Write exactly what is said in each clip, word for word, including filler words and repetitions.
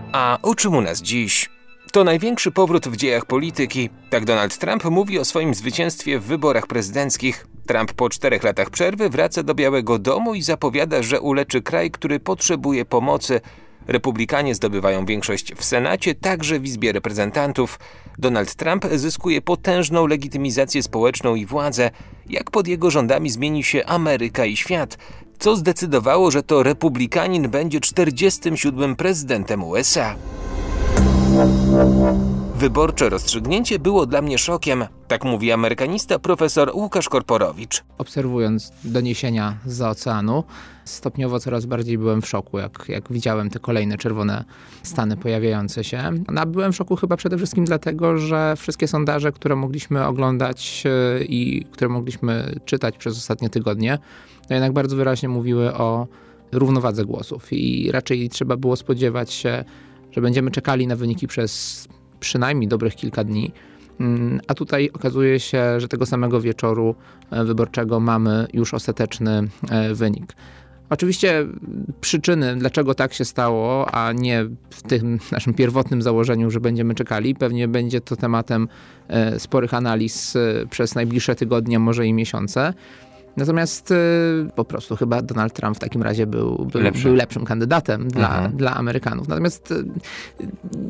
A o czym u nas dziś? To największy powrót w dziejach polityki. Tak Donald Trump mówi o swoim zwycięstwie w wyborach prezydenckich. Trump po czterech latach przerwy wraca do Białego Domu i zapowiada, że uleczy kraj, który potrzebuje pomocy. Republikanie zdobywają większość w Senacie, także w Izbie Reprezentantów. Donald Trump zyskuje potężną legitymizację społeczną i władzę. Jak pod jego rządami zmieni się Ameryka i świat? Co zdecydowało, że to republikanin będzie czterdziestym siódmym prezydentem U S A? Wyborcze rozstrzygnięcie było dla mnie szokiem, tak mówi amerykanista profesor Łukasz Korporowicz. Obserwując doniesienia zza oceanu, stopniowo coraz bardziej byłem w szoku, jak, jak widziałem te kolejne czerwone stany pojawiające się. No, byłem w szoku chyba przede wszystkim dlatego, że wszystkie sondaże, które mogliśmy oglądać i które mogliśmy czytać przez ostatnie tygodnie, to jednak bardzo wyraźnie mówiły o równowadze głosów i raczej trzeba było spodziewać się, że będziemy czekali na wyniki przez przynajmniej dobrych kilka dni, a tutaj okazuje się, że tego samego wieczoru wyborczego mamy już ostateczny wynik. Oczywiście przyczyny, dlaczego tak się stało, a nie w tym naszym pierwotnym założeniu, że będziemy czekali, pewnie będzie to tematem sporych analiz przez najbliższe tygodnie, może i miesiące. Natomiast y, po prostu chyba Donald Trump w takim razie był, był, Lepszy. był lepszym kandydatem dla, mhm. dla Amerykanów. Natomiast y, y,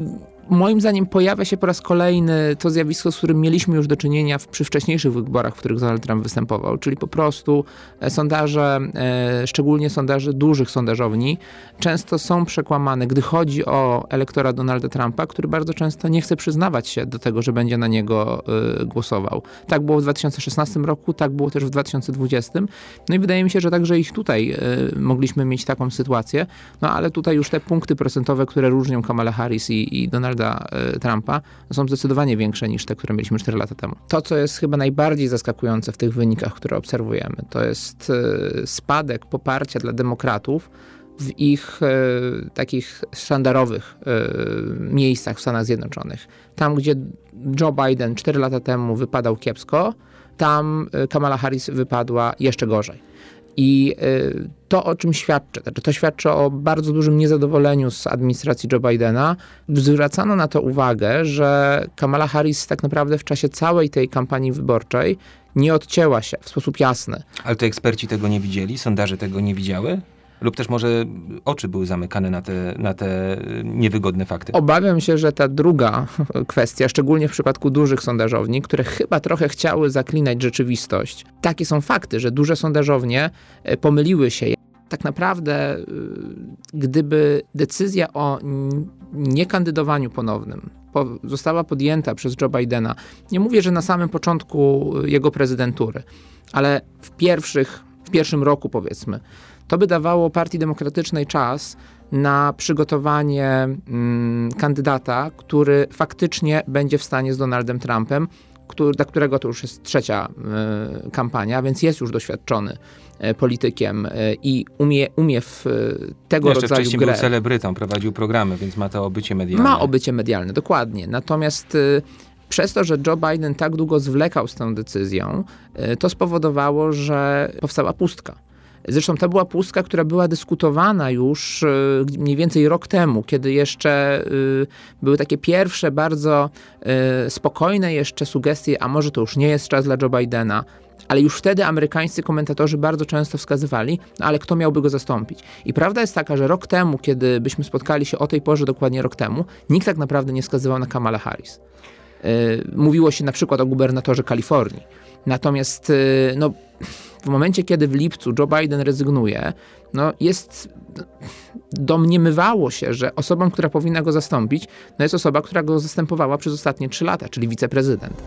moim zdaniem pojawia się po raz kolejny to zjawisko, z którym mieliśmy już do czynienia w, przy wcześniejszych wyborach, w których Donald Trump występował, czyli po prostu sondaże, e, szczególnie sondaże dużych sondażowni, często są przekłamane, gdy chodzi o elektora Donalda Trumpa, który bardzo często nie chce przyznawać się do tego, że będzie na niego e, głosował. Tak było w dwa tysiące szesnastym roku, tak było też w dwa tysiące dwudziestym. No i wydaje mi się, że także ich tutaj e, mogliśmy mieć taką sytuację, no ale tutaj już te punkty procentowe, które różnią Kamala Harris i, i Donalda Trumpa, są zdecydowanie większe niż te, które mieliśmy cztery lata temu. To, co jest chyba najbardziej zaskakujące w tych wynikach, które obserwujemy, to jest spadek poparcia dla demokratów w ich e, takich sztandarowych e, miejscach w Stanach Zjednoczonych. Tam, gdzie Joe Biden cztery lata temu wypadał kiepsko, tam Kamala Harris wypadła jeszcze gorzej. I to, o czym świadczy, to świadczy o bardzo dużym niezadowoleniu z administracji Joe Bidena. Zwracano na to uwagę, że Kamala Harris tak naprawdę w czasie całej tej kampanii wyborczej nie odcięła się w sposób jasny. Ale to eksperci tego nie widzieli? Sondaże tego nie widziały? Lub też może oczy były zamykane na te, na te niewygodne fakty? Obawiam się, że ta druga kwestia, szczególnie w przypadku dużych sondażowni, które chyba trochę chciały zaklinać rzeczywistość. Takie są fakty, że duże sondażownie pomyliły się. Tak naprawdę, gdyby decyzja o niekandydowaniu ponownym została podjęta przez Joe Bidena, nie mówię, że na samym początku jego prezydentury, ale w pierwszych, w pierwszym roku powiedzmy, to by dawało Partii Demokratycznej czas na przygotowanie mm, kandydata, który faktycznie będzie w stanie z Donaldem Trumpem, który, dla którego to już jest trzecia y, kampania, więc jest już doświadczony y, politykiem y, i umie, umie w y, tego Jeszcze rodzaju wcześniej grę. Był celebrytą, prowadził programy, więc ma to obycie medialne. Ma obycie medialne, dokładnie. Natomiast y, przez to, że Joe Biden tak długo zwlekał z tą decyzją, y, to spowodowało, że powstała pustka. Zresztą to była pustka, która była dyskutowana już mniej więcej rok temu, kiedy jeszcze były takie pierwsze, bardzo spokojne jeszcze sugestie, a może to już nie jest czas dla Joe Bidena, ale już wtedy amerykańscy komentatorzy bardzo często wskazywali, no ale kto miałby go zastąpić. I prawda jest taka, że rok temu, kiedy byśmy spotkali się o tej porze, dokładnie rok temu, nikt tak naprawdę nie wskazywał na Kamalę Harris. Mówiło się na przykład o gubernatorze Kalifornii. Natomiast no, w momencie, kiedy w lipcu Joe Biden rezygnuje, no jest, domniemywało się, że osobą, która powinna go zastąpić, no jest osoba, która go zastępowała przez ostatnie trzy lata, czyli wiceprezydent.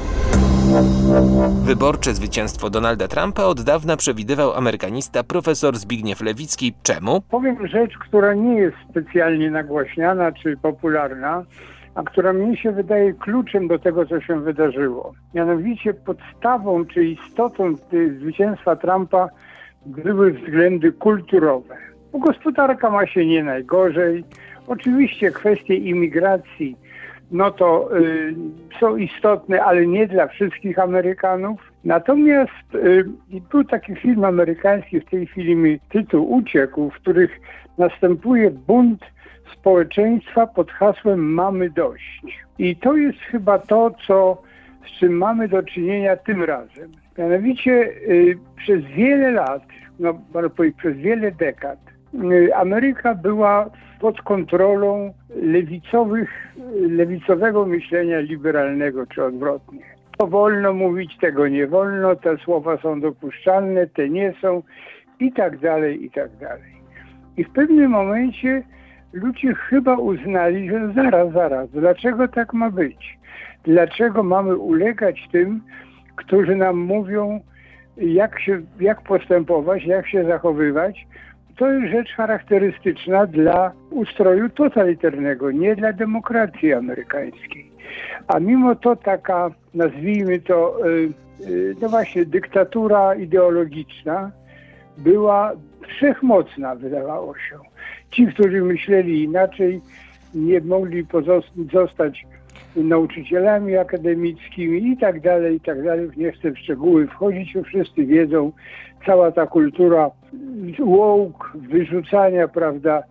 Wyborcze zwycięstwo Donalda Trumpa od dawna przewidywał amerykanista profesor Zbigniew Lewicki. Czemu? Powiem rzecz, która nie jest specjalnie nagłaśniana czy popularna, a która mnie się wydaje kluczem do tego, co się wydarzyło. Mianowicie podstawą czy istotą zwycięstwa Trumpa były względy kulturowe. Bo gospodarka ma się nie najgorzej. Oczywiście kwestie imigracji no to y, są istotne, ale nie dla wszystkich Amerykanów. Natomiast y, był taki film amerykański, w tej chwili mi tytuł uciekł, w których następuje bunt społeczeństwa pod hasłem mamy dość. I to jest chyba to, co, z czym mamy do czynienia tym razem. Mianowicie y, przez wiele lat, no można powiedzieć przez wiele dekad, y, Ameryka była pod kontrolą lewicowych, lewicowego myślenia liberalnego czy odwrotnie. To wolno mówić, tego nie wolno, te słowa są dopuszczalne, te nie są i tak dalej, i tak dalej. I w pewnym momencie ludzie chyba uznali, że zaraz, zaraz, dlaczego tak ma być? Dlaczego mamy ulegać tym, którzy nam mówią, jak się, jak postępować, jak się zachowywać? To jest rzecz charakterystyczna dla ustroju totalitarnego, nie dla demokracji amerykańskiej. A mimo to taka, nazwijmy to, no właśnie, dyktatura ideologiczna była wszechmocna, wydawało się. Ci, którzy myśleli inaczej, nie mogli pozostać nauczycielami akademickimi i tak dalej, i tak dalej. Nie chcę w szczegóły wchodzić, bo wszyscy wiedzą, cała ta kultura woke, wyrzucania, prawda,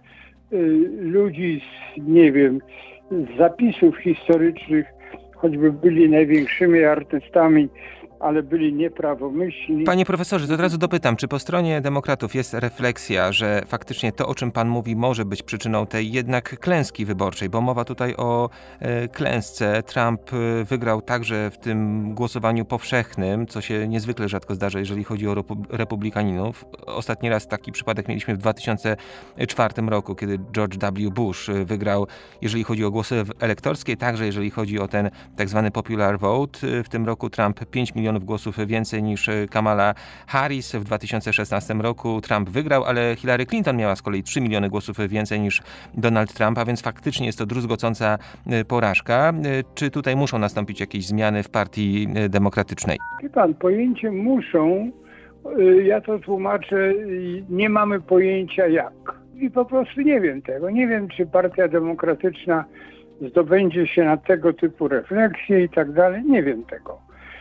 ludzi z, nie wiem, z zapisów historycznych, choćby byli największymi artystami, ale byli nieprawomyślni. Panie profesorze, to od razu dopytam, czy po stronie demokratów jest refleksja, że faktycznie to, o czym pan mówi, może być przyczyną tej jednak klęski wyborczej, bo mowa tutaj o e, klęsce. Trump wygrał także w tym głosowaniu powszechnym, co się niezwykle rzadko zdarza, jeżeli chodzi o republikanów. Ostatni raz taki przypadek mieliśmy w dwa tysiące czwartym roku, kiedy George W. Bush wygrał, jeżeli chodzi o głosy elektorskie, także jeżeli chodzi o ten tak zwany popular vote. W tym roku Trump pięć milionów głosów więcej niż Kamala Harris. W dwa tysiące szesnastym roku Trump wygrał, ale Hillary Clinton miała z kolei trzy miliony głosów więcej niż Donald Trump, a więc faktycznie jest to druzgocąca porażka. Czy tutaj muszą nastąpić jakieś zmiany w partii demokratycznej? Wie pan, pojęcie muszą, ja to tłumaczę, nie mamy pojęcia jak. I po prostu nie wiem tego. Nie wiem, czy partia demokratyczna zdobędzie się na tego typu refleksje i tak dalej. Nie wiem tego.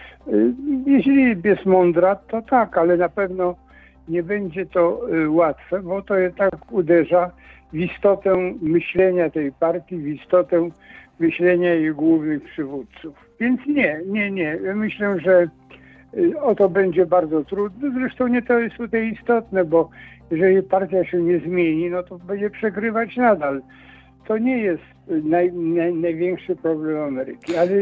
Jeśli jest mądra, to tak, ale na pewno nie będzie to łatwe, bo to je tak uderza w istotę myślenia tej partii, w istotę myślenia jej głównych przywódców. Więc nie, nie, nie. Myślę, że o to będzie bardzo trudno. Zresztą nie to jest tutaj istotne, bo jeżeli partia się nie zmieni, no to będzie przegrywać nadal. To nie jest naj, naj, największy problem Ameryki, ale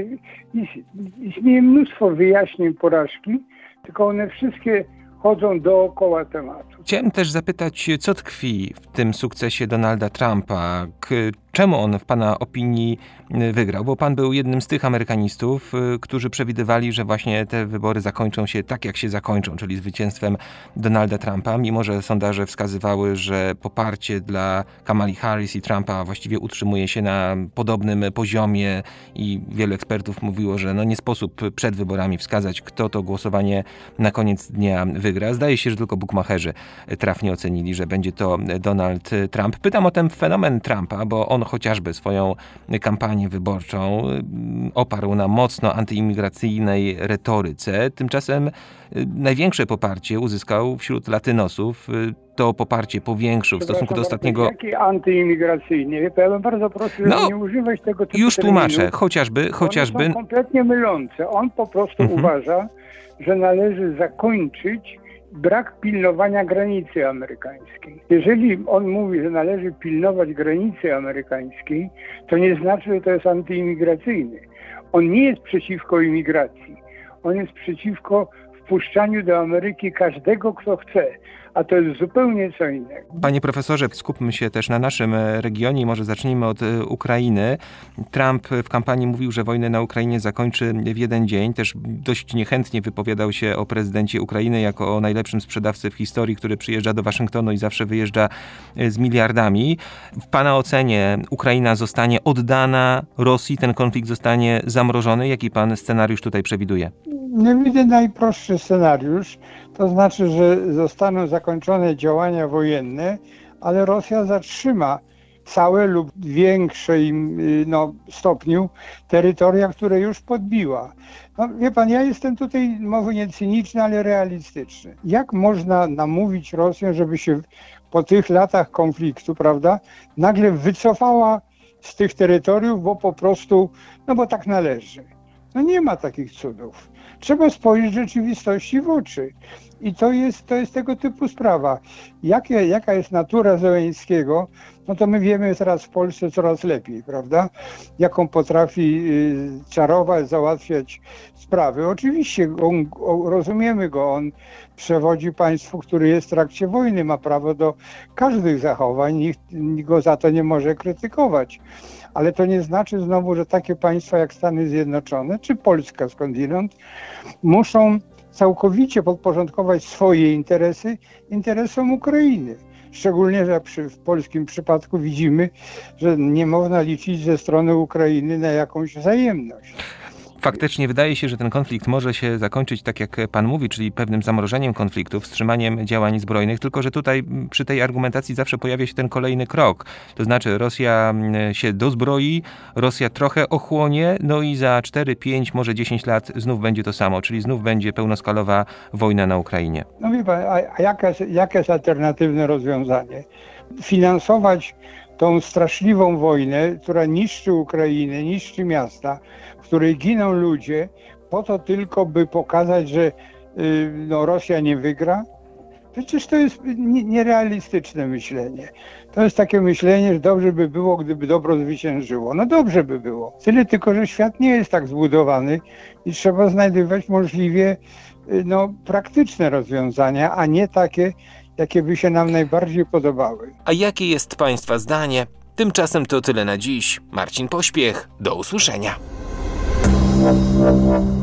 istnieje mnóstwo wyjaśnień porażki, tylko one wszystkie chodzą dookoła tematu. Chciałem też zapytać, co tkwi w tym sukcesie Donalda Trumpa? K- czemu on w pana opinii wygrał? Bo pan był jednym z tych amerykanistów, którzy przewidywali, że właśnie te wybory zakończą się tak, jak się zakończą, czyli zwycięstwem Donalda Trumpa, mimo że sondaże wskazywały, że poparcie dla Kamali Harris i Trumpa właściwie utrzymuje się na podobnym poziomie i wielu ekspertów mówiło, że no nie sposób przed wyborami wskazać, kto to głosowanie na koniec dnia wygra. Zdaje się, że tylko bukmacherzy trafnie ocenili, że będzie to Donald Trump. Pytam o ten fenomen Trumpa, bo on chociażby swoją kampanię wyborczą oparł na mocno antyimigracyjnej retoryce. Tymczasem największe poparcie uzyskał wśród latynosów. To poparcie powiększył w stosunku do ostatniego... Jakie antyimigracyjne? Ja bym bardzo prosił, żeby no, nie używać tego typu już tłumaczę. terminów. Chociażby, chociażby... One są kompletnie mylące. On po prostu mhm. uważa, że należy zakończyć brak pilnowania granicy amerykańskiej. Jeżeli on mówi, że należy pilnować granicy amerykańskiej, to nie znaczy, że to jest antyimigracyjny. On nie jest przeciwko imigracji. On jest przeciwko wpuszczaniu do Ameryki każdego, kto chce. A to jest zupełnie co innego. Panie profesorze, skupmy się też na naszym regionie i może zacznijmy od Ukrainy. Trump w kampanii mówił, że wojnę na Ukrainie zakończy w jeden dzień. Też dość niechętnie wypowiadał się o prezydencie Ukrainy jako o najlepszym sprzedawcy w historii, który przyjeżdża do Waszyngtonu i zawsze wyjeżdża z miliardami. W pana ocenie Ukraina zostanie oddana Rosji, ten konflikt zostanie zamrożony? Jaki pan scenariusz tutaj przewiduje? Nie widzę najprostszy scenariusz, to znaczy, że zostaną zakończone działania wojenne, ale Rosja zatrzyma całe lub w większym no, stopniu terytoria, które już podbiła. No, wie pan, ja jestem tutaj może nie cyniczny, ale realistyczny. Jak można namówić Rosję, żeby się po tych latach konfliktu, prawda, nagle wycofała z tych terytoriów, bo po prostu, no bo tak należy. No nie ma takich cudów. Trzeba spojrzeć rzeczywistości w oczy. I to jest, to jest tego typu sprawa. Jakie, jaka jest natura Zełenskiego, no to my wiemy teraz w Polsce coraz lepiej, prawda? Jaką potrafi y, czarować, załatwiać sprawy. Oczywiście on, o, rozumiemy go, on przewodzi państwu, które jest w trakcie wojny, ma prawo do każdych zachowań, nikt, nikt go za to nie może krytykować. Ale to nie znaczy znowu, że takie państwa jak Stany Zjednoczone czy Polska skądinąd muszą całkowicie podporządkować swoje interesy interesom Ukrainy. Szczególnie, że przy, w polskim przypadku widzimy, że nie można liczyć ze strony Ukrainy na jakąś wzajemność. Faktycznie wydaje się, że ten konflikt może się zakończyć tak jak pan mówi, czyli pewnym zamrożeniem konfliktu, wstrzymaniem działań zbrojnych, tylko że tutaj przy tej argumentacji zawsze pojawia się ten kolejny krok. To znaczy Rosja się dozbroi, Rosja trochę ochłonie, no i za cztery, pięć, może dziesięć lat znów będzie to samo, czyli znów będzie pełnoskalowa wojna na Ukrainie. No wie pan, a, a jaka, jakie jest alternatywne rozwiązanie? Finansować tą straszliwą wojnę, która niszczy Ukrainę, niszczy miasta, w której giną ludzie, po to tylko, by pokazać, że y, no, Rosja nie wygra? Przecież to jest nierealistyczne myślenie. To jest takie myślenie, że dobrze by było, gdyby dobro zwyciężyło. No dobrze by było. Tyle tylko, że świat nie jest tak zbudowany i trzeba znajdować możliwie y, no, praktyczne rozwiązania, a nie takie, jakie by się nam najbardziej podobały. A jakie jest państwa zdanie? Tymczasem to tyle na dziś. Marcin Pośpiech. Do usłyszenia.